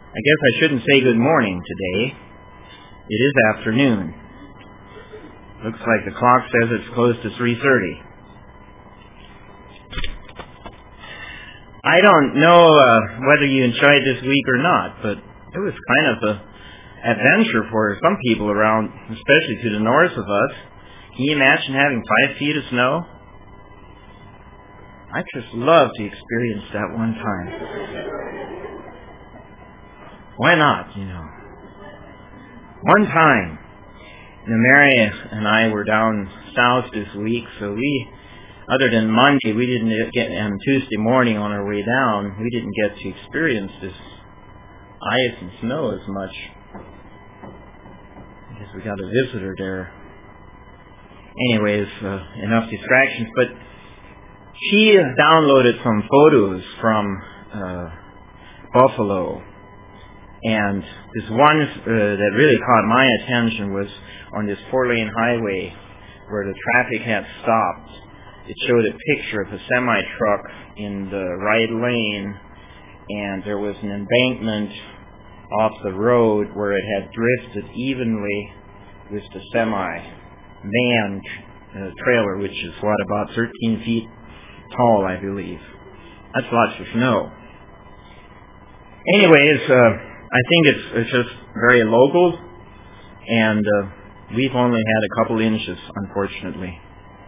I guess I shouldn't say good morning today. It is afternoon. Looks like the clock says it's close to 3:30. I don't know whether you enjoyed this week or not, but it was kind of an adventure for some people around, especially to the north of us. Can you imagine having 5 feet of snow? I just love to experience that one time. Why not, One time, Mary and I were down south this week, so other than Monday, we didn't get, and Tuesday morning on our way down, we didn't get to experience this ice and snow as much. I guess we got a visitor there. Anyways, enough distractions, but she downloaded some photos from Buffalo. And this one that really caught my attention was on this 4-lane highway where the traffic had stopped. It showed a picture of a semi-truck in the right lane, and there was an embankment off the road where it had drifted evenly with the semi-van trailer, which is, about 13 feet tall, I believe. That's lots of snow. Anyways, I think it's just very local, and we've only had a couple inches, unfortunately.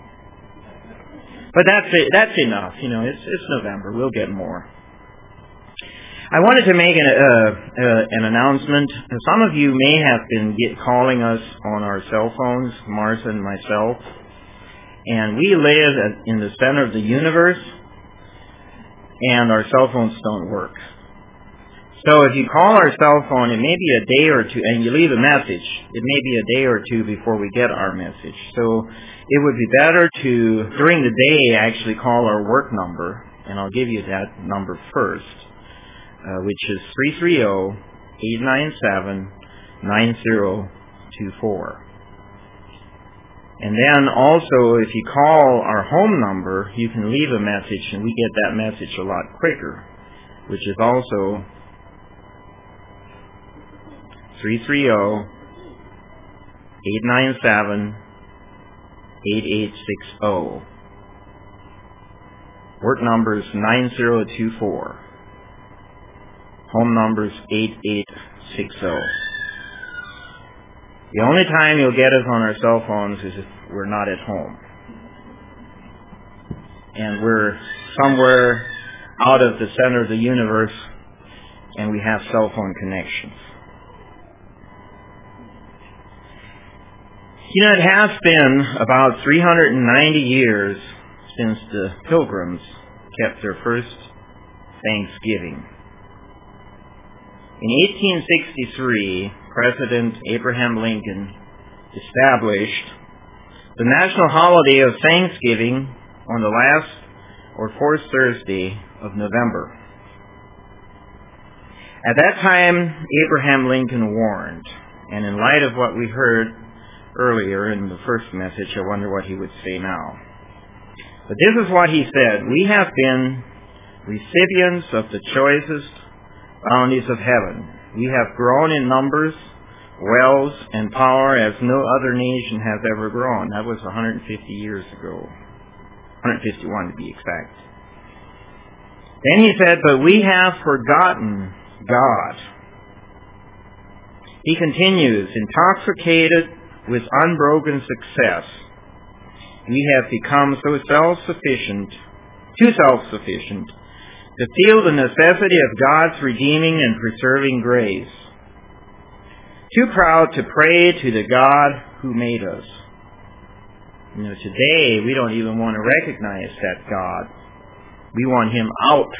But that's enough. It's November. We'll get more. I wanted to make an announcement. Some of you may have been calling us on our cell phones, Martha and myself, and we live in the center of the universe, and our cell phones don't work. So if you call our cell phone, it may be a day or two, and you leave a message, it may be a day or two before we get our message. So it would be better to, during the day, actually call our work number, and I'll give you that number first, which is 330-897-9024. And then also, if you call our home number, you can leave a message, and we get that message a lot quicker, which is also 330-897-8860. Work number is 9024. Home number is 8860. The only time you'll get us on our cell phones is if we're not at home. And we're somewhere out of the center of the universe, and we have cell phone connections. It has been about 390 years since the Pilgrims kept their first Thanksgiving. In 1863, President Abraham Lincoln established the national holiday of Thanksgiving on the last or fourth Thursday of November. At that time, Abraham Lincoln warned, and in light of what we heard earlier in the first message, I wonder what he would say now. But this is what he said: "We have been recipients of the choicest bounties of heaven. We have grown in numbers, wealth, and power as no other nation has ever grown." That was 150 years ago. 151 to be exact. Then he said, "But we have forgotten God." He continues, "Intoxicated with unbroken success, we have become too self-sufficient, to feel the necessity of God's redeeming and preserving grace. Too proud to pray to the God who made us." Today we don't even want to recognize that God. We want Him out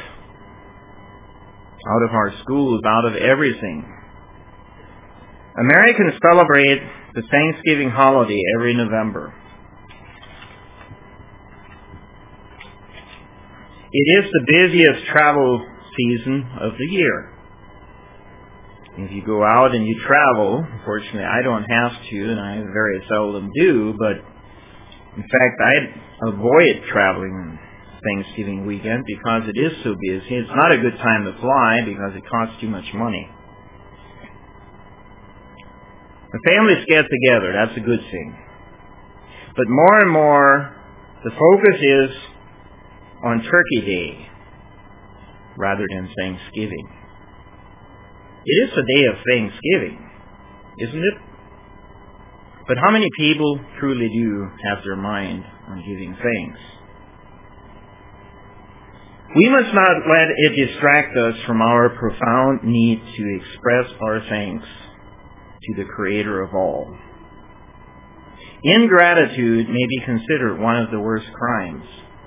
of our schools, out of everything. Americans celebrate the Thanksgiving holiday every November. It is the busiest travel season of the year. If you go out and you travel, unfortunately I don't have to, and I very seldom do, but in fact I avoid traveling on Thanksgiving weekend because it is so busy. It's not a good time to fly because it costs too much money. The families get together. That's a good thing. But more and more, the focus is on Turkey Day rather than Thanksgiving. It is a day of Thanksgiving, isn't it? But how many people truly do have their mind on giving thanks? We must not let it distract us from our profound need to express our thanks to the Creator of all. Ingratitude may be considered one of the worst crimes.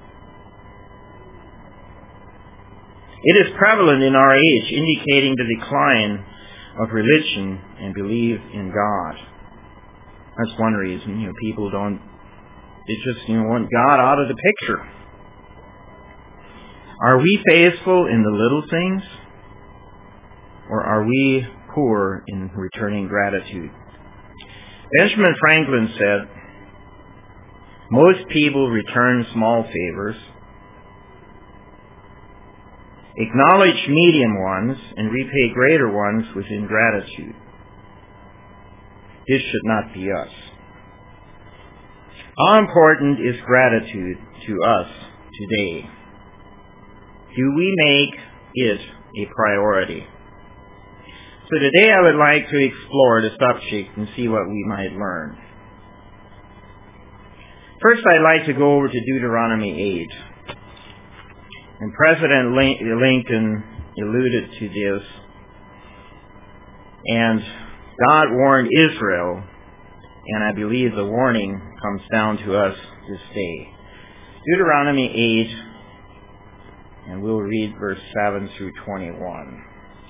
It is prevalent in our age, indicating the decline of religion and belief in God. That's one reason, people they just want God out of the picture. Are we faithful in the little things? Or are we poor in returning gratitude? Benjamin Franklin said, most people return small favors, acknowledge medium ones, and repay greater ones with ingratitude. This should not be us. How important is gratitude to us today? Do we make it a priority? So today I would like to explore the subject and see what we might learn. First, I'd like to go over to Deuteronomy 8. And President Lincoln alluded to this. And God warned Israel, and I believe the warning comes down to us this day. Deuteronomy 8, and we'll read verse 7 through 21.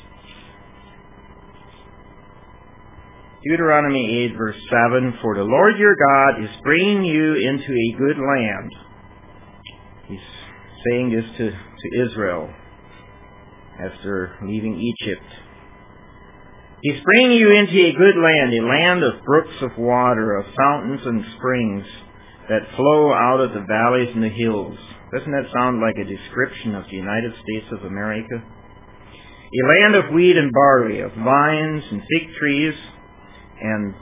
Deuteronomy 8, verse 7, for the Lord your God is bringing you into a good land. He's saying this to Israel after leaving Egypt. He's bringing you into a good land, a land of brooks of water, of fountains and springs that flow out of the valleys and the hills. Doesn't that sound like a description of the United States of America? A land of wheat and barley, of vines and fig trees, and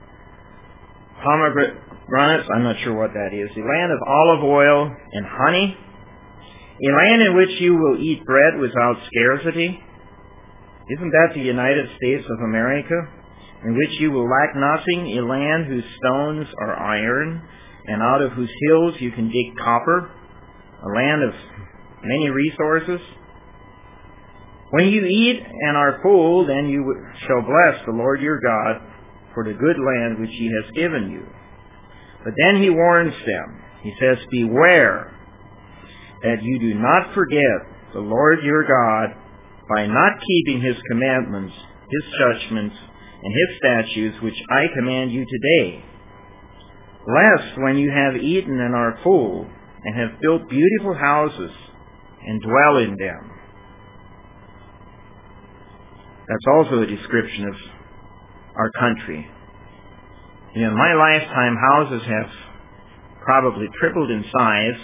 pomegranates, I'm not sure what that is. A land of olive oil and honey. A land in which you will eat bread without scarcity. Isn't that the United States of America? In which you will lack nothing. A land whose stones are iron, and out of whose hills you can dig copper. A land of many resources. When you eat and are full, then you shall bless the Lord your God for the good land which he has given you. But then he warns them. He says, beware that you do not forget the Lord your God by not keeping his commandments, his judgments, and his statutes which I command you today. Lest when you have eaten and are full, and have built beautiful houses, and dwell in them. That's also a description of our country. In my lifetime, houses have probably tripled in size.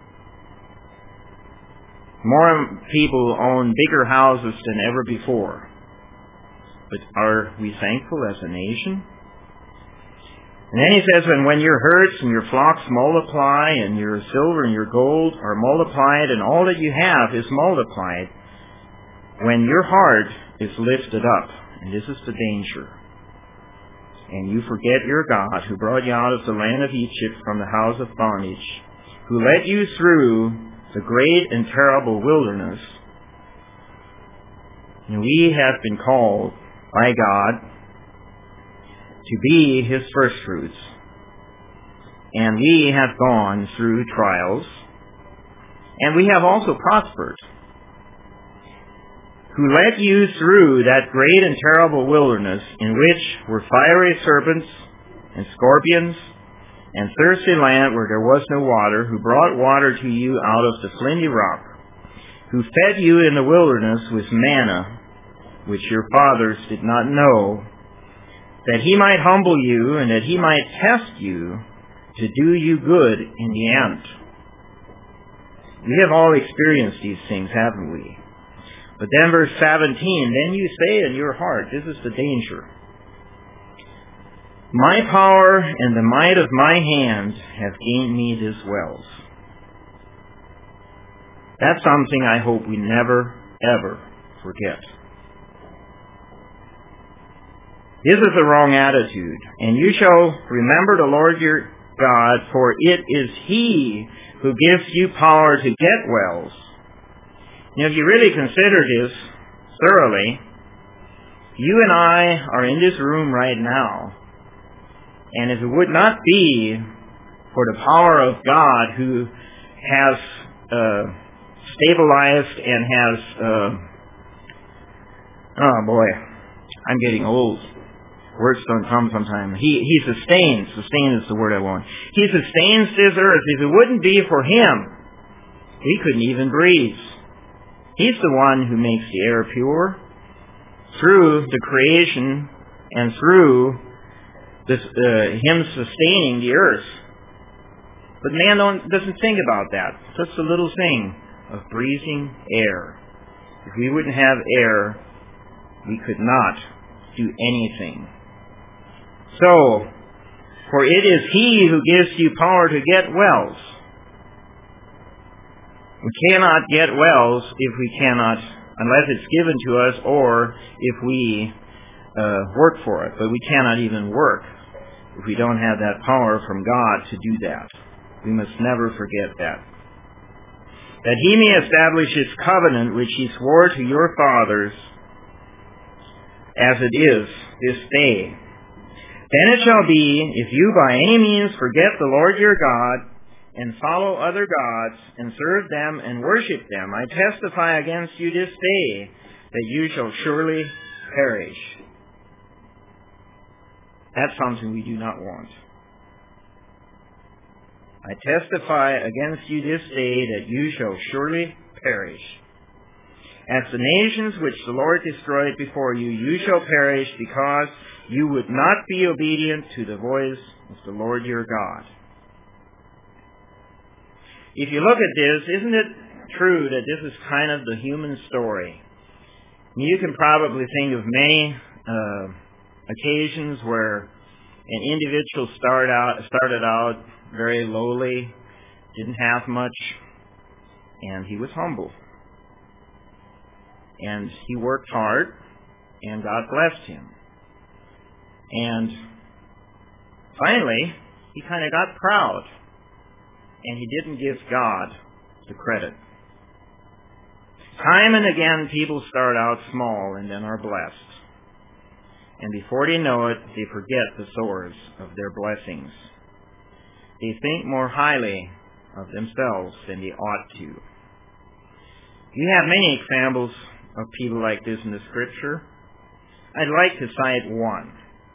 More people own bigger houses than ever before. But are we thankful as a nation? And then he says, and when your herds and your flocks multiply, and your silver and your gold are multiplied, and all that you have is multiplied, when your heart is lifted up, and this is the danger, and you forget your God, who brought you out of the land of Egypt from the house of bondage, who led you through the great and terrible wilderness. And we have been called by God to be his first fruits. And we have gone through trials. And we have also prospered. Who led you through that great and terrible wilderness, in which were fiery serpents and scorpions, and thirsty land where there was no water, who brought water to you out of the flinty rock, who fed you in the wilderness with manna, which your fathers did not know, that he might humble you, and that he might test you, to do you good in the end. We have all experienced these things, haven't we? But then verse 17, then you say in your heart, this is the danger, My power and the might of my hand have gained me these wells. That's something I hope we never, ever forget. This is the wrong attitude. And you shall remember the Lord your God, for it is He who gives you power to get wells. Now, if you really consider this thoroughly, you and I are in this room right now. And if it would not be for the power of God who has stabilized and has, oh boy, I'm getting old. Words don't come sometimes. He sustains. Sustain is the word I want. He sustains this earth. If it wouldn't be for Him, we couldn't even breathe. He's the one who makes the air pure through the creation and through this, Him sustaining the earth. But man doesn't think about that. Just a little thing of breathing air. If we wouldn't have air, we could not do anything. So, for it is He who gives you power to get wells. We cannot get wells if we cannot, unless it's given to us or if we work for it. But we cannot even work if we don't have that power from God to do that. We must never forget that. That He may establish His covenant which He swore to your fathers as it is this day. Then it shall be, if you by any means forget the Lord your God, and follow other gods, and serve them and worship them, I testify against you this day, that you shall surely perish. That's something we do not want. I testify against you this day, that you shall surely perish. As the nations which the Lord destroyed before you, you shall perish, because you would not be obedient to the voice of the Lord your God. If you look at this, isn't it true that this is kind of the human story? You can probably think of many occasions where an individual started out very lowly, didn't have much, and he was humble. And he worked hard, and God blessed him. And finally, he kind of got proud, and he didn't give God the credit. Time and again, people start out small and then are blessed. And before they know it, they forget the source of their blessings. They think more highly of themselves than they ought to. You have many examples of people like this in the Scripture. I'd like to cite one.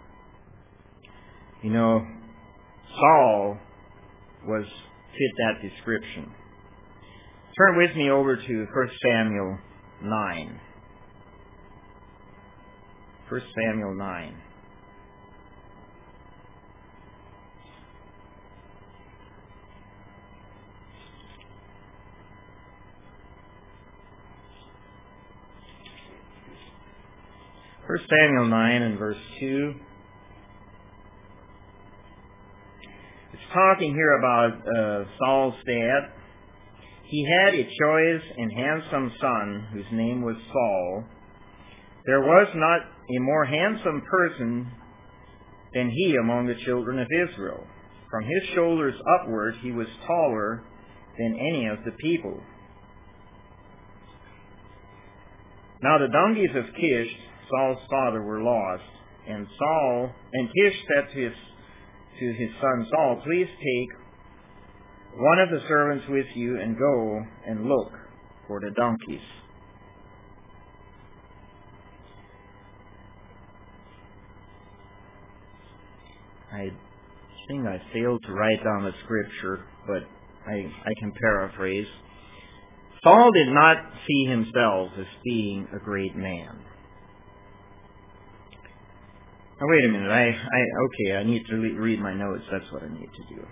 You know, Saul fit that description. Turn with me over to 1 Samuel 9. 1 Samuel 9. First Samuel 9 and verse 2. It's talking here about Saul's dad. He had a choice and handsome son whose name was Saul. There was not a more handsome person than he among the children of Israel. From his shoulders upward he was taller than any of the people. Now the donkeys of Kish, Saul's father, were lost, and Kish said to his son Saul, "Please take one of the servants with you and go and look for the donkeys." I think I failed to write down the scripture, but I can paraphrase. Saul did not see himself as being a great man. Now wait a minute, I need to read my notes, that's what I need to do.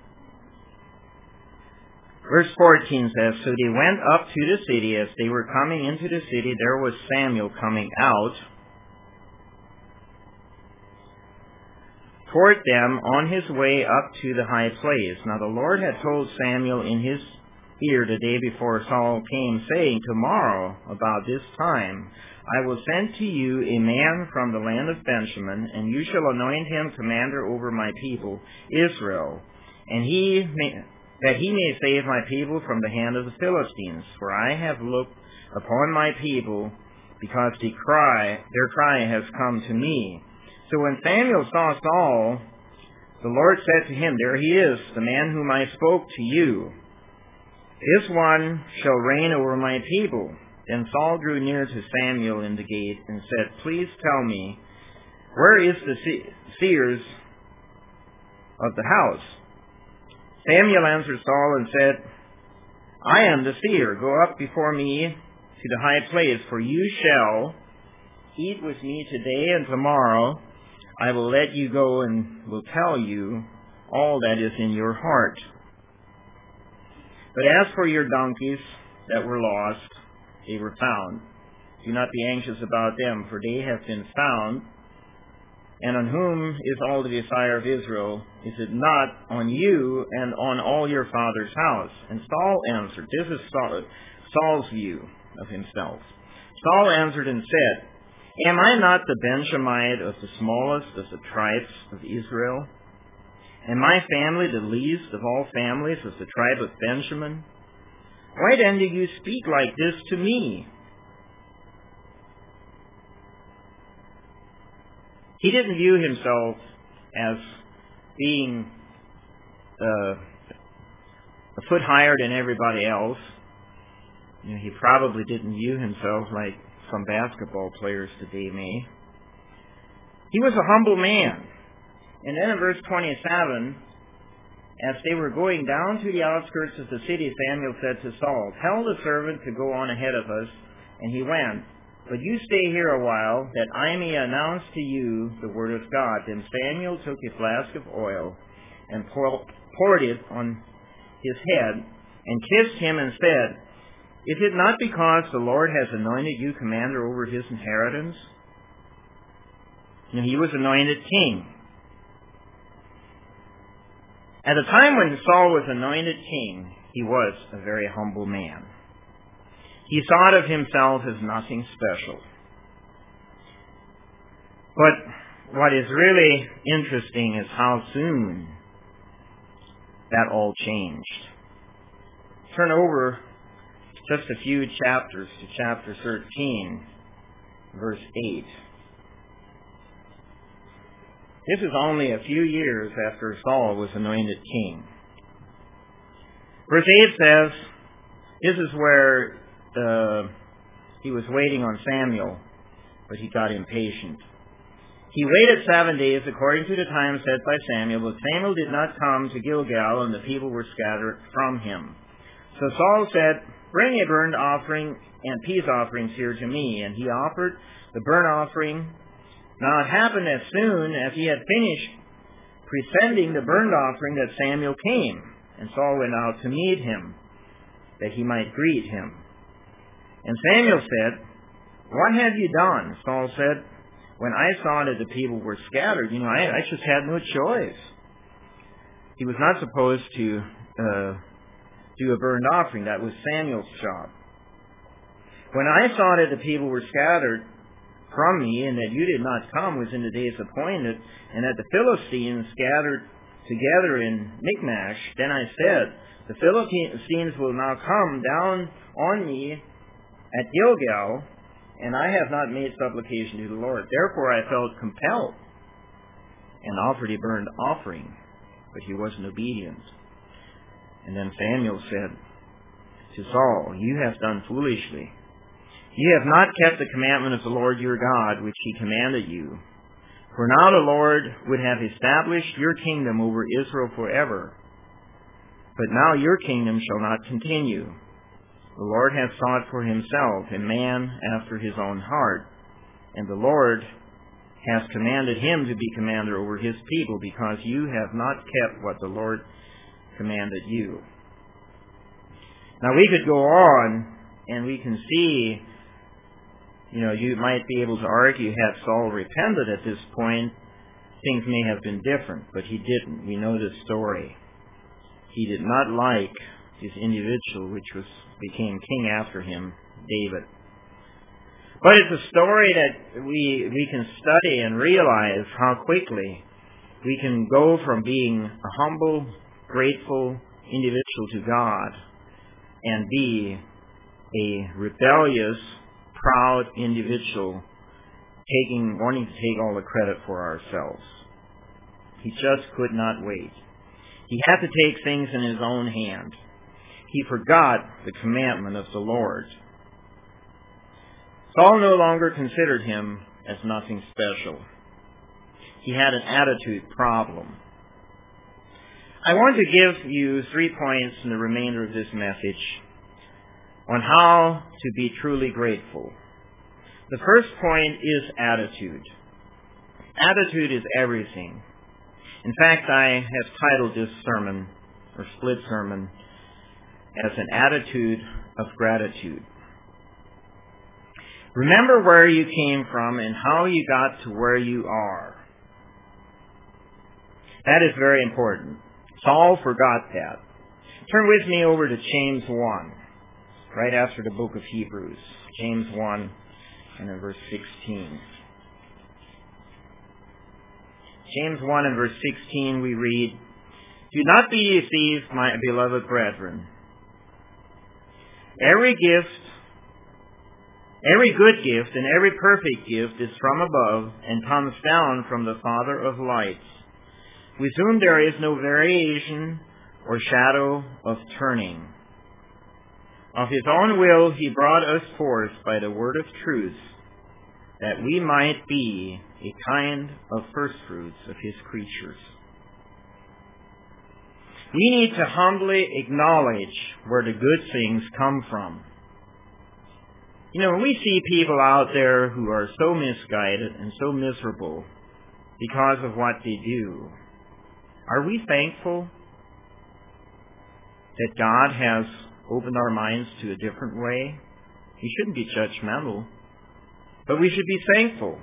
Verse 14 says, "So they went up to the city. As they were coming into the city, there was Samuel coming out toward them on his way up to the high place. Now the Lord had told Samuel in his ear the day before Saul came, saying, tomorrow, about this time, I will send to you a man from the land of Benjamin, and you shall anoint him commander over my people, Israel, and that he may save my people from the hand of the Philistines. For I have looked upon my people, because their cry has come to me. So when Samuel saw Saul, the Lord said to him, there he is, the man whom I spoke to you. This one shall reign over my people. Then Saul drew near to Samuel in the gate and said, please tell me, where is the seers of the house? Samuel answered Saul and said, I am the seer. Go up before me to the high place, for you shall eat with me today, and tomorrow I will let you go and will tell you all that is in your heart. But as for your donkeys that were lost, they were found. Do not be anxious about them, for they have been found. And on whom is all the desire of Israel? Is it not on you and on all your father's house? And Saul answered, this is Saul's view of himself. Saul answered and said, am I not the Benjamite of the smallest of the tribes of Israel? And my family the least of all families of the tribe of Benjamin? Why then do you speak like this to me? He didn't view himself as being a foot higher than everybody else. He probably didn't view himself like some basketball players today may. He was a humble man. And then in verse 27, as they were going down to the outskirts of the city, Samuel said to Saul, tell the servant to go on ahead of us. And he went. But you stay here a while, that I may announce to you the word of God. Then Samuel took a flask of oil and poured it on his head and kissed him and said, is it not because the Lord has anointed you commander over his inheritance? And he was anointed king. At the time when Saul was anointed king, he was a very humble man. He thought of himself as nothing special. But what is really interesting is how soon that all changed. Turn over just a few chapters to chapter 13, verse 8. This is only a few years after Saul was anointed king. Verse 8 says, this is where he was waiting on Samuel, but he got impatient. He waited 7 days according to the time set by Samuel, but Samuel did not come to Gilgal, and the people were scattered from him. So Saul said, bring a burnt offering and peace offerings here to me. And he offered the burnt offering. Now it happened as soon as he had finished presenting the burnt offering that Samuel came, and Saul went out to meet him, that he might greet him. And Samuel said, what have you done? Saul said, when I saw that the people were scattered, I just had no choice. He was not supposed to do a burnt offering. That was Samuel's job. When I saw that the people were scattered from me, and that you did not come within the days appointed, and that the Philistines scattered together in Michmash, then I said, the Philistines will now come down on me at Gilgal, and I have not made supplication to the Lord. Therefore I felt compelled and offered a burnt offering, but he wasn't obedient. And then Samuel said to Saul, you have done foolishly. You have not kept the commandment of the Lord your God, which he commanded you. For now the Lord would have established your kingdom over Israel forever. But now your kingdom shall not continue. The Lord has sought for himself a man after his own heart, and the Lord has commanded him to be commander over his people, because you have not kept what the Lord commanded you. Now we could go on, and we can see, you might be able to argue, had Saul repented at this point, things may have been different, but he didn't. We know this story. He did not like this individual which became king after him, David. But it's a story that we can study and realize how quickly we can go from being a humble, grateful individual to God and be a rebellious, proud individual wanting to take all the credit for ourselves. He just could not wait. He had to take things in his own hand. He forgot the commandment of the Lord. Saul no longer considered him as nothing special. He had an attitude problem. I want to give you 3 points in the remainder of this message on how to be truly grateful. The first point is attitude. Attitude is everything. In fact, I have titled this sermon, or split sermon, as an attitude of gratitude. Remember where you came from and how you got to where you are. That is very important. Saul forgot that. Turn with me over to James 1, right after the book of Hebrews. James 1 and in verse 16. James 1 and verse 16 we read, "Do not be deceived, my beloved brethren. Every good gift and every perfect gift is from above and comes down from the Father of lights, with whom there is no variation or shadow of turning. Of his own will he brought us forth by the word of truth, that we might be a kind of firstfruits of his creatures." We need to humbly acknowledge where the good things come from. You know, when we see people out there who are so misguided and so miserable because of what they do, are we thankful that God has opened our minds to a different way? We shouldn't be judgmental, but we should be thankful.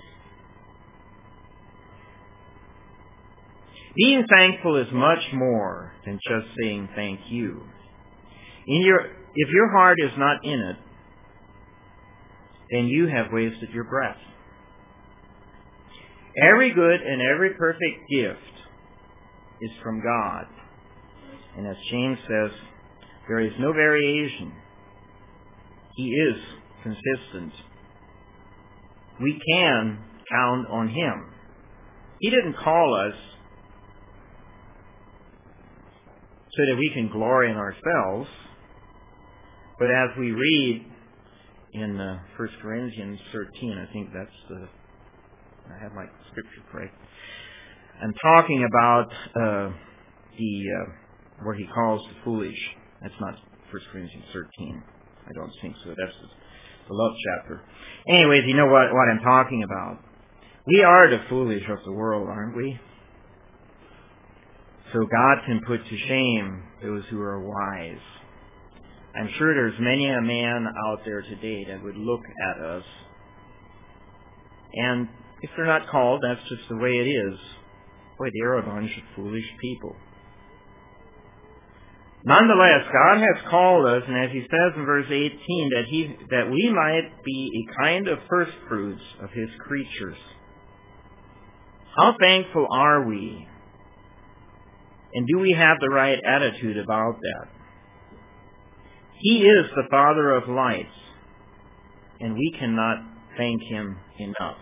Being thankful is much more than just saying thank you. If your heart is not in it, then you have wasted your breath. Every good and every perfect gift is from God. And as James says, there is no variation. He is consistent. We can count on him. He didn't call us so that we can glory in ourselves, but as we read in 1 Corinthians 13, I think I have my scripture correct. I'm talking about where he calls the foolish. That's not 1 Corinthians 13. I don't think so. That's the love chapter. Anyways, you know what I'm talking about. We are the foolish of the world, aren't we? So God can put to shame those who are wise. I'm sure there's many a man out there today that would look at us, and if they're not called, that's just the way it is. Boy, they're a bunch of foolish people. Nonetheless, God has called us, and as he says in verse 18, that we might be a kind of firstfruits of his creatures. How thankful are we? And do we have the right attitude about that? He is the Father of lights, and we cannot thank him enough.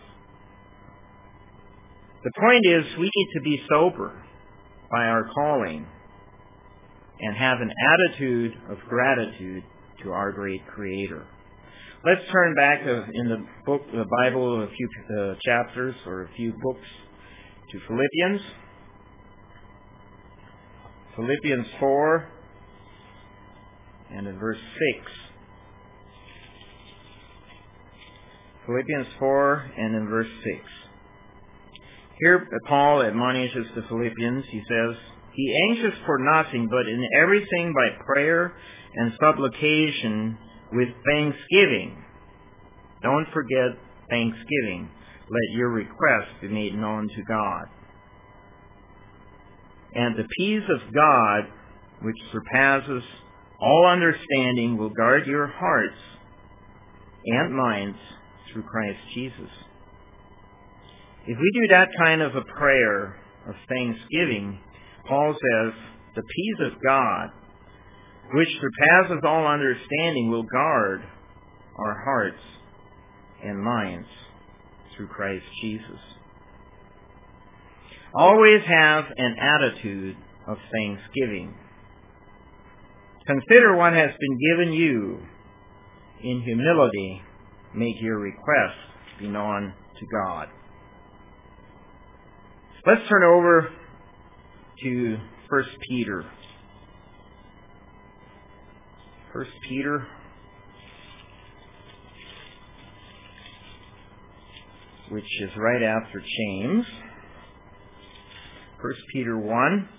The point is, we need to be sober by our calling and have an attitude of gratitude to our great Creator. Let's turn back in the Bible, a few chapters or a few books to Philippians. Philippians 4 and in verse 6. Philippians 4 and in verse 6. Here Paul admonishes the Philippians. He says, "Be anxious for nothing, but in everything by prayer and supplication with thanksgiving." Don't forget thanksgiving, let your requests be made known to God. And the peace of God, which surpasses all understanding, will guard your hearts and minds through Christ Jesus. If we do that kind of a prayer of thanksgiving, Paul says, the peace of God, which surpasses all understanding, will guard our hearts and minds through Christ Jesus. Always have an attitude of thanksgiving. Consider what has been given you. In humility, make your requests be known to God. Let's turn over to 1 Peter. 1 Peter which is right after James. 1 Peter 1.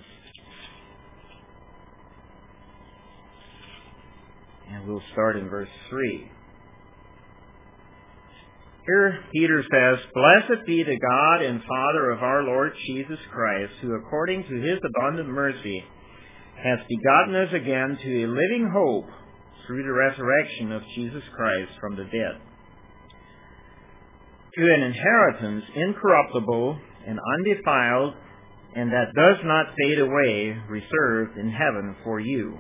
And we'll start in verse 3. Here Peter says, Blessed be the God and Father of our Lord Jesus Christ, who according to his abundant mercy hath begotten us again to a living hope through the resurrection of Jesus Christ from the dead, to an inheritance incorruptible and undefiled, and that does not fade away, reserved in heaven for you,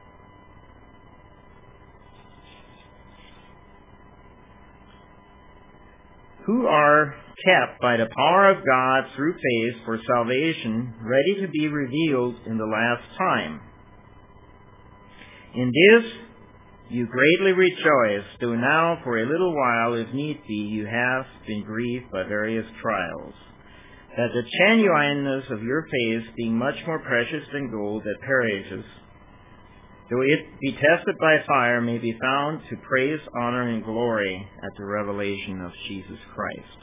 who are kept by the power of God through faith for salvation, ready to be revealed in the last time. In this you greatly rejoice, though now for a little while, if need be, you have been grieved by various trials, that the genuineness of your faith, being much more precious than gold that perishes, though it be tested by fire, may be found to praise, honor, and glory at the revelation of Jesus Christ.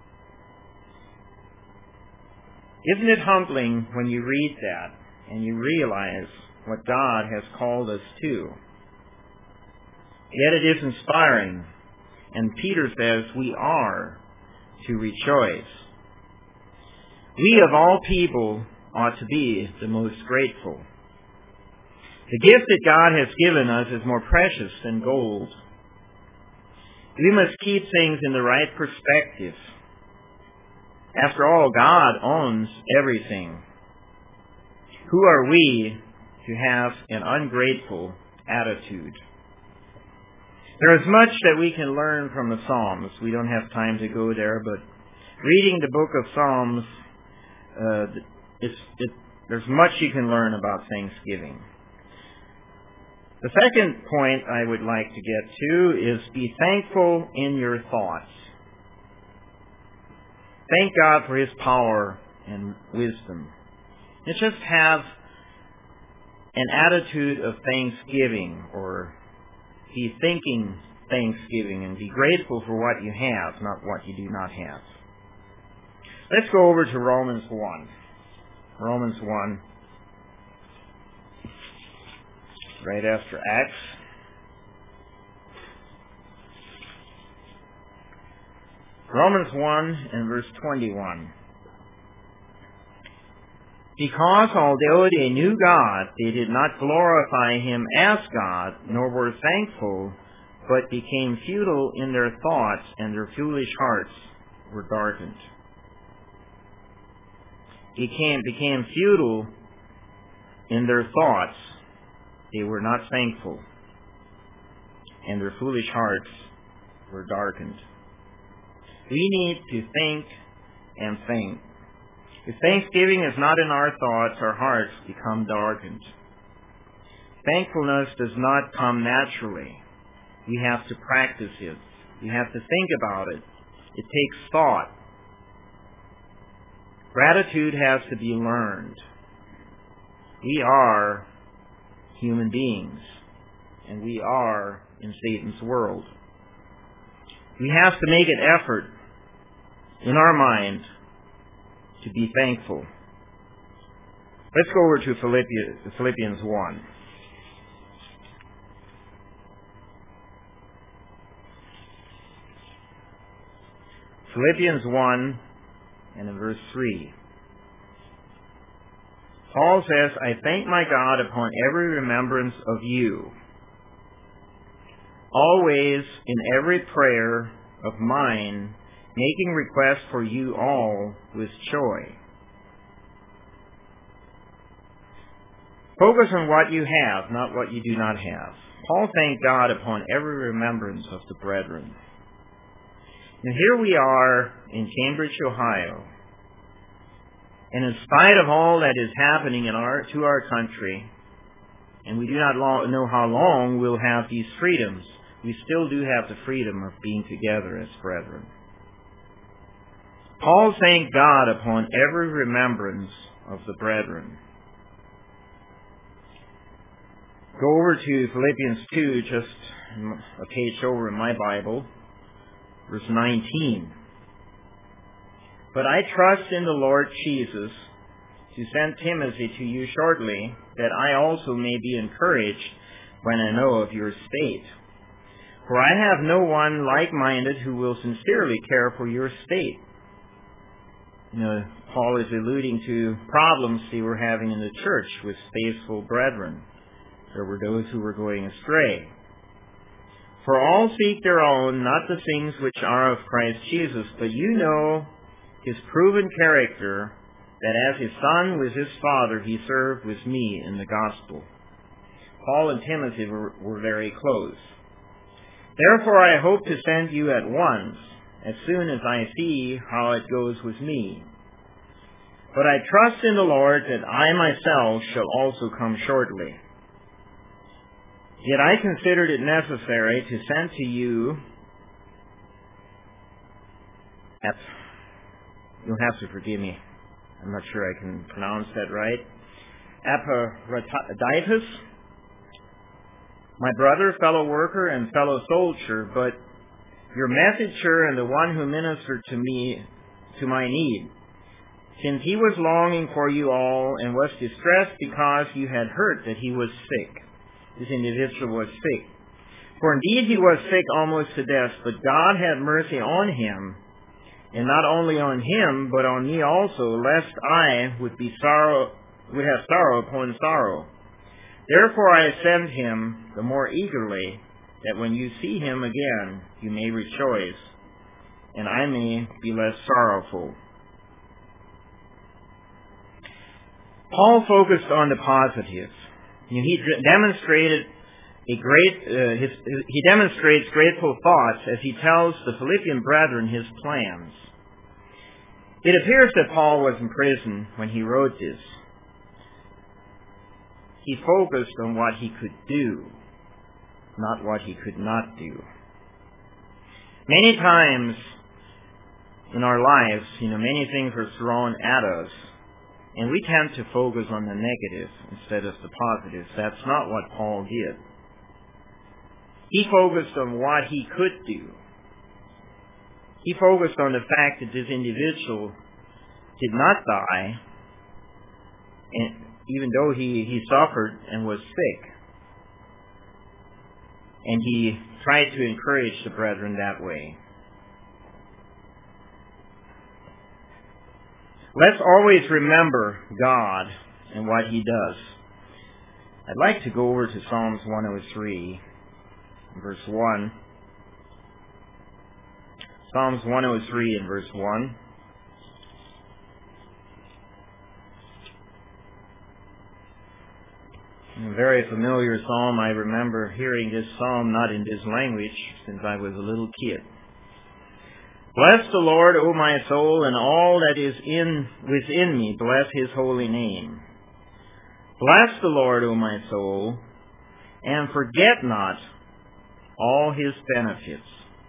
Isn't it humbling when you read that and you realize what God has called us to? Yet it is inspiring, and Peter says we are to rejoice. We of all people ought to be the most grateful. The gift that God has given us is more precious than gold. We must keep things in the right perspective. After all, God owns everything. Who are we to have an ungrateful attitude? There is much that we can learn from the Psalms. We don't have time to go there, but reading the book of Psalms, there's much you can learn about Thanksgiving. The second point I would like to get to is be thankful in your thoughts. Thank God for his power and wisdom. And just have an attitude of thanksgiving, or be thinking thanksgiving, and be grateful for what you have, not what you do not have. Let's go over to Romans 1. Romans 1. Right after Acts. Romans 1 and verse 21. Because although they knew God, they did not glorify him as God, nor were thankful, but became futile in their thoughts, and their foolish hearts were darkened. Became futile in their thoughts. They were not thankful, and their foolish hearts were darkened. We need to think and think. If thanksgiving is not in our thoughts, our hearts become darkened. Thankfulness does not come naturally. We have to practice it. We have to think about it. It takes thought. Gratitude has to be learned. We are human beings, and we are in Satan's world. We have to make an effort in our mind to be thankful. Let's go over to Philippians 1. Philippians 1 and in verse 3. Paul says, I thank my God upon every remembrance of you, always in every prayer of mine, making request for you all with joy. Focus on what you have, not what you do not have. Paul thanked God upon every remembrance of the brethren. And here we are in Cambridge, Ohio. And in spite of all that is happening to our country, and we do not know how long we'll have these freedoms, we still do have the freedom of being together as brethren. Paul thanked God upon every remembrance of the brethren. Go over to Philippians 2, just a page over in my Bible, verse 19. But I trust in the Lord Jesus to send Timothy to you shortly, that I also may be encouraged when I know of your state. For I have no one like-minded who will sincerely care for your state. Paul is alluding to problems they were having in the church with faithful brethren. There were those who were going astray. For all seek their own, not the things which are of Christ Jesus, but you know his proven character, that as his son with his father he served with me in the gospel. Paul and Timothy were very close. Therefore I hope to send you at once, as soon as I see how it goes with me. But I trust in the Lord that I myself shall also come shortly. Yet I considered it necessary to send to you you'll have to forgive me, I'm not sure I can pronounce that right, Epaphroditus, my brother, fellow worker, and fellow soldier, but your messenger and the one who ministered to me, to my need, since he was longing for you all and was distressed because you had heard that he was sick. This individual was sick. For indeed he was sick almost to death, but God had mercy on him, and not only on him, but on me also, lest I would have sorrow upon sorrow. Therefore I send him the more eagerly, that when you see him again, you may rejoice, and I may be less sorrowful. Paul focused on the positive. He demonstrates grateful thoughts as he tells the Philippian brethren his plans. It appears that Paul was in prison when he wrote this. He focused on what he could do, not what he could not do. Many times in our lives, many things are thrown at us, and we tend to focus on the negative instead of the positive. That's not what Paul did. He focused on what he could do. He focused on the fact that this individual did not die, and even though he suffered and was sick. And he tried to encourage the brethren that way. Let's always remember God and what he does. I'd like to go over to Psalms 103, verse 1. Psalms 103 and verse 1. A very familiar psalm. I remember hearing this psalm not in this language since I was a little kid. Bless the Lord, O my soul, and all that is within me. Bless his holy name. Bless the Lord, O my soul, and forget not all his benefits.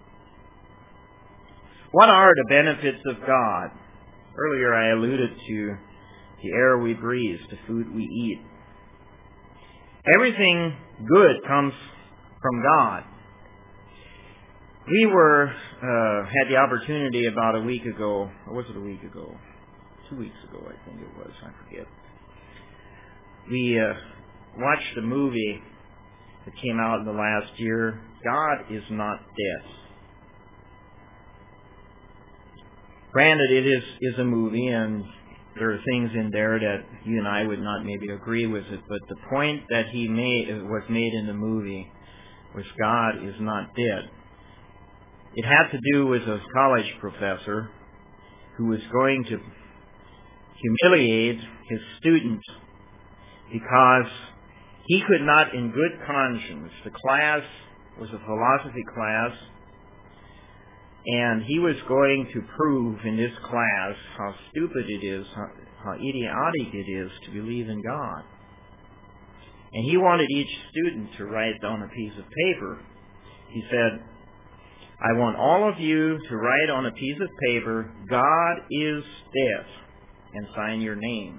What are the benefits of God? Earlier I alluded to the air we breathe, the food we eat. Everything good comes from God. We had the opportunity about a week ago, or was it a week ago? 2 weeks ago, I think it was, I forget. We watched a movie that came out in the last year, God is Not Dead. Granted, it is a movie, and there are things in there that you and I would not maybe agree with it, but the point that was made in the movie was God is not dead. It had to do with a college professor who was going to humiliate his student because he could not in good conscience. The class was a philosophy class, and he was going to prove in this class how stupid it is, how idiotic it is to believe in God. And he wanted each student to write on a piece of paper. He said, I want all of you to write on a piece of paper, God is dead, and sign your name.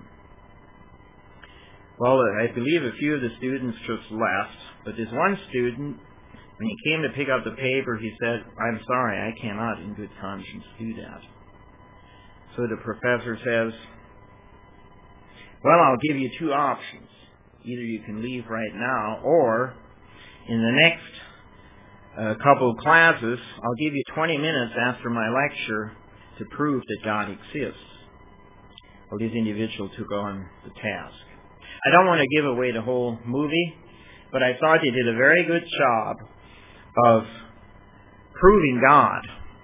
Well, I believe a few of the students just left, but this one student, when he came to pick up the paper, he said, I'm sorry, I cannot in good conscience do that. So the professor says, well, I'll give you two options. Either you can leave right now, or in the next couple of classes, I'll give you 20 minutes after my lecture to prove that God exists. Well, this individual took on the task. I don't want to give away the whole movie, but I thought he did a very good job of proving God.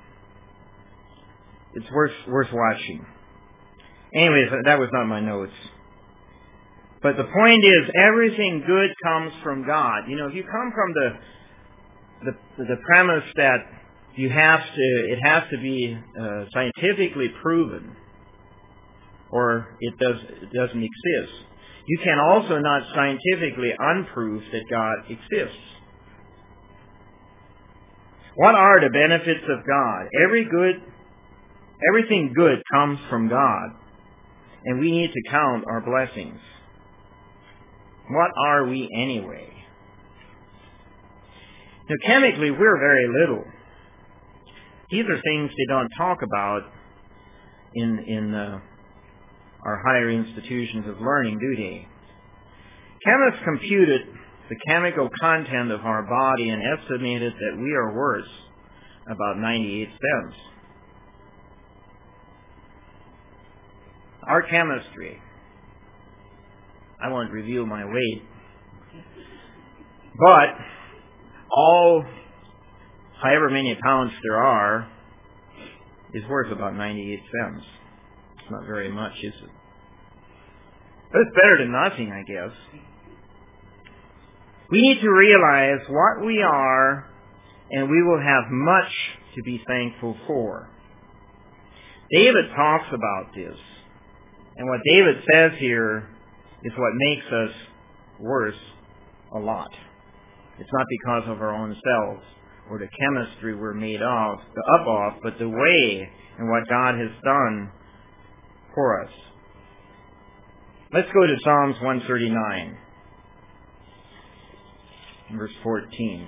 It's worth watching. Anyways, that was not my notes. But the point is, everything good comes from God. You know, if you come from the premise that it has to be scientifically proven, or it doesn't exist, you can also not scientifically unprove that God exists. What are the benefits of God? Everything good comes from God, and we need to count our blessings. What are we anyway? Now, chemically, we're very little. These are things they don't talk about in our higher institutions of learning, do they? Chemists computed the chemical content of our body and estimated that we are worth about 98 cents. Our chemistry, I won't reveal my weight, but however many pounds there are, is worth about 98 cents. It's not very much, is it? But it's better than nothing, I guess. We need to realize what we are, and we will have much to be thankful for. David talks about this. And what David says here is what makes us worth a lot. It's not because of our own selves or the chemistry we're made up of, but the way and what God has done for us. Let's go to Psalms 139, verse 14.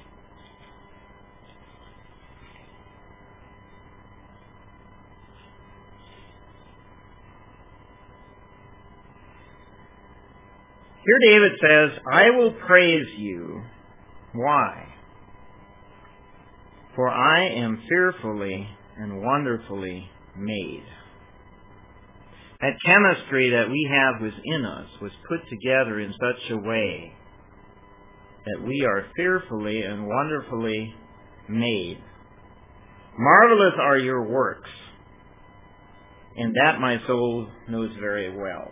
Here David says, I will praise you. Why? For I am fearfully and wonderfully made. That chemistry that we have within us was put together in such a way that we are fearfully and wonderfully made. Marvelous are your works, and that my soul knows very well.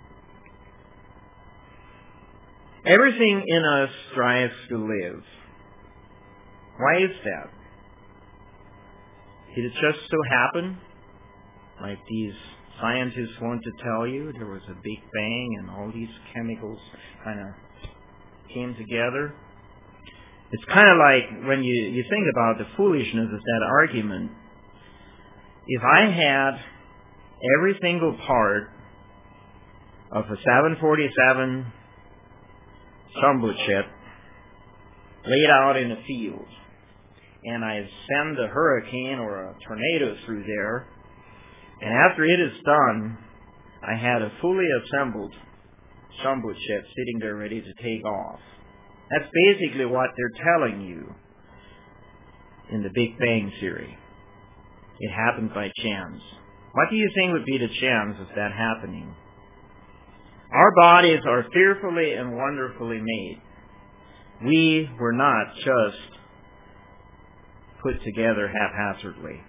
Everything in us strives to live. Why is that? Did it just so happen, like these scientists want to tell you, there was a big bang and all these chemicals kind of came together? It's kind of like when you think about the foolishness of that argument. If I had every single part of a 747 Schlumberger laid out in a field, and I send a hurricane or a tornado through there, and after it is done, I had a fully assembled Schlumberger sitting there ready to take off. That's basically what they're telling you in the Big Bang Theory. it happened by chance. What do you think would be the chance of that happening? Our bodies are fearfully and wonderfully made. We were not just put together haphazardly.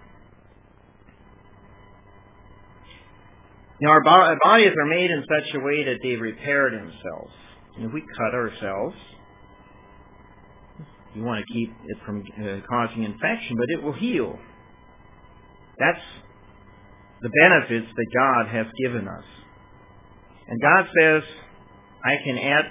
Our bodies are made in such a way that they repair themselves. If we cut ourselves, you want to keep it from causing infection, but it will heal. That's the benefits that God has given us. And God says, I can add,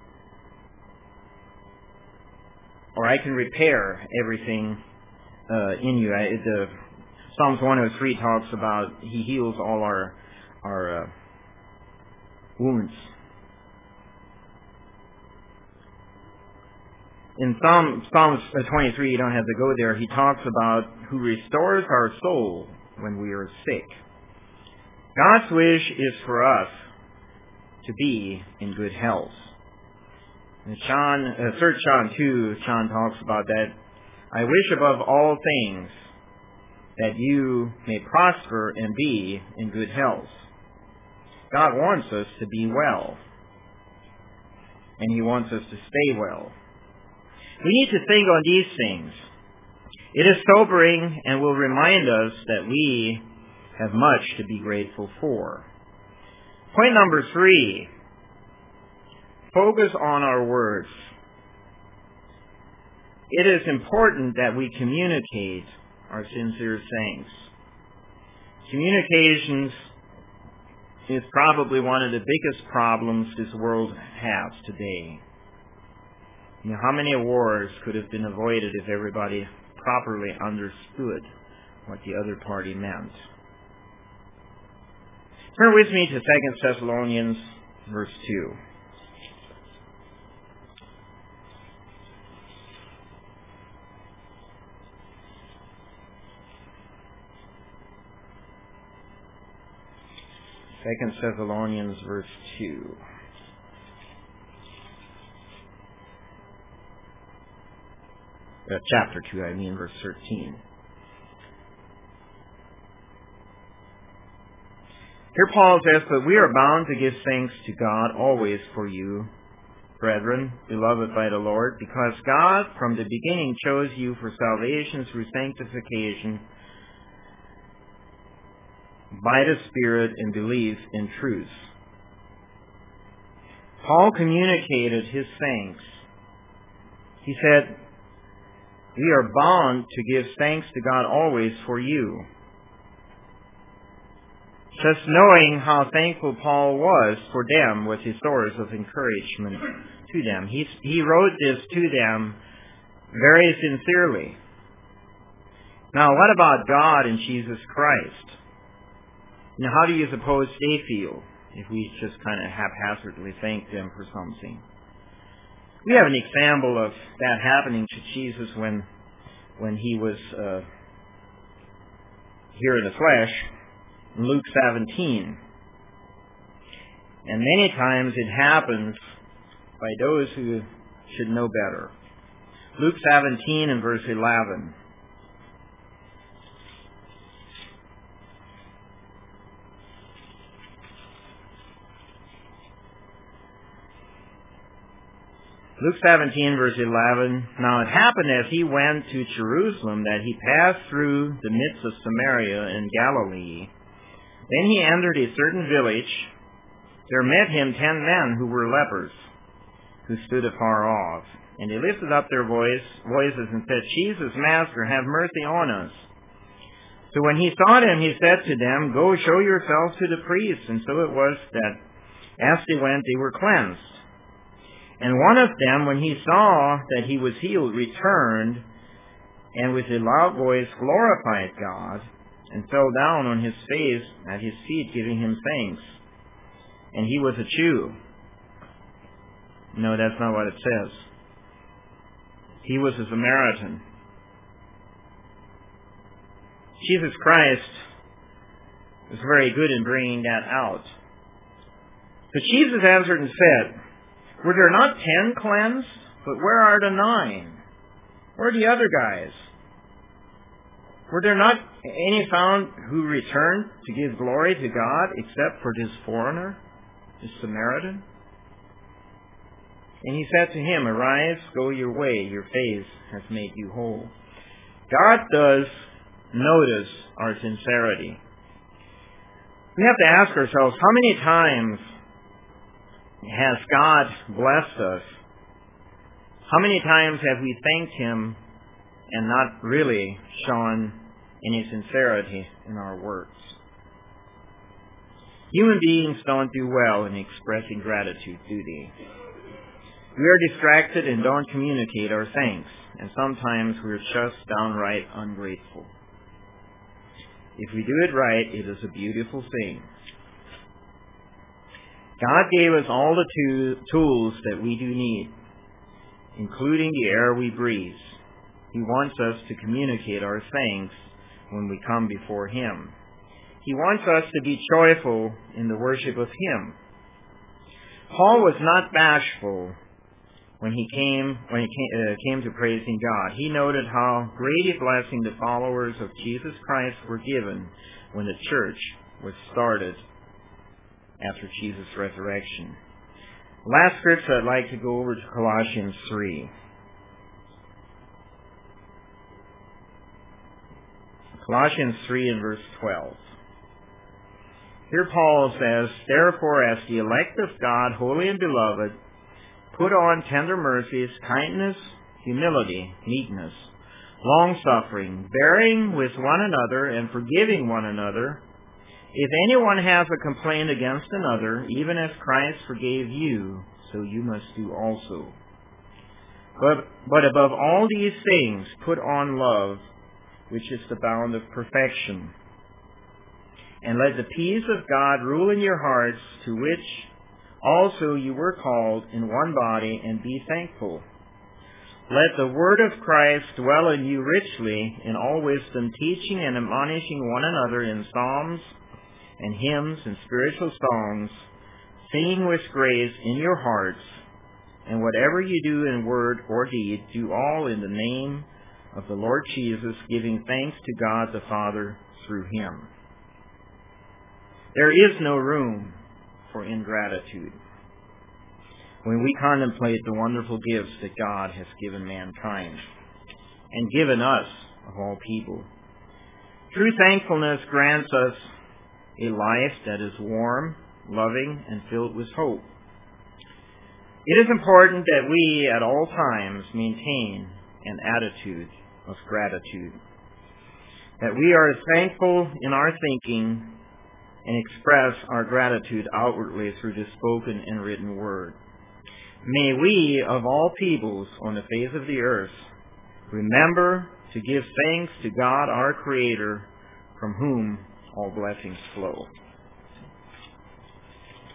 or I can repair everything in you. Psalms 103 talks about He heals all our wounds. In Psalms 23, you don't have to go there, he talks about who restores our soul when we are sick. God's wish is for us to be in good health. In 3 John 2, John talks about that. I wish above all things that you may prosper and be in good health. God wants us to be well, and He wants us to stay well. We need to think on these things. It is sobering and will remind us that we have much to be grateful for. Point number 3, focus on our words. It is important that we communicate our sincere thanks. Communications is probably one of the biggest problems this world has today. How many wars could have been avoided if everybody properly understood what the other party meant? Turn with me to 2 Thessalonians verse 2. Second Thessalonians verse 2. Chapter 2, verse 13. Here Paul says, but we are bound to give thanks to God always for you, brethren, beloved by the Lord, because God from the beginning chose you for salvation through sanctification by the Spirit and belief in truth. Paul communicated his thanks. He said, we are bound to give thanks to God always for you. Just knowing how thankful Paul was for them was his source of encouragement to them. He wrote this to them very sincerely. Now, what about God and Jesus Christ? How do you suppose they feel if we just kind of haphazardly thank them for something? We have an example of that happening to Jesus when he was here in the flesh, in Luke 17. And many times it happens by those who should know better. Luke 17 and verse 11. Luke 17, verse 11, now it happened as he went to Jerusalem that he passed through the midst of Samaria and Galilee. Then he entered a certain village. There met him 10 men who were lepers, who stood afar off. And they lifted up their voices and said, Jesus, Master, have mercy on us. So when he saw them, he said to them, go show yourselves to the priests. And so it was that as they went, they were cleansed. And one of them, when he saw that he was healed, returned, and with a loud voice glorified God, and fell down on his face at his feet, giving him thanks. And he was a Jew. No, that's not what it says. He was a Samaritan. Jesus Christ was very good in bringing that out. So Jesus answered and said, were there not 10 cleansed? But where are the 9? Where are the other guys? Were there not Any found who returned to give glory to God except for this foreigner, this Samaritan? And he said to him, Arise, go your way, your faith has made you whole. God does notice our sincerity. We have to ask ourselves, how many times has God blessed us? How many times have we thanked Him and not really shown any sincerity in our words? Human beings don't do well in expressing gratitude, do they? We are distracted and don't communicate our thanks, and sometimes we're just downright ungrateful. If we do it right, it is a beautiful thing. God gave us all the tools that we do need, including the air we breathe. He wants us to communicate our thanks when we come before Him. He wants us to be joyful in the worship of Him. Paul was not bashful when he came to praising God. He noted how great a blessing the followers of Jesus Christ were given when the church was started after Jesus' resurrection. Last scripture I'd like to go over to Colossians 3. Colossians 3 and verse 12. Here Paul says, Therefore, as the elect of God, holy and beloved, put on tender mercies, kindness, humility, meekness, long-suffering, bearing with one another and forgiving one another. If anyone has a complaint against another, even as Christ forgave you, so you must do also. But above all these things, put on love, which is the bond of perfection. And let the peace of God rule in your hearts, to which also you were called in one body, and be thankful. Let the word of Christ dwell in you richly, in all wisdom, teaching and admonishing one another in psalms and hymns and spiritual songs, singing with grace in your hearts. And whatever you do in word or deed, do all in the name of the Lord Jesus, giving thanks to God the Father through Him. There is no room for ingratitude when we contemplate the wonderful gifts that God has given mankind and given us, of all people. True thankfulness grants us a life that is warm, loving, and filled with hope. It is important that we at all times maintain an attitude of gratitude, that we are thankful in our thinking and express our gratitude outwardly through the spoken and written word. May we, of all peoples on the face of the earth, remember to give thanks to God our Creator, from whom all blessings flow.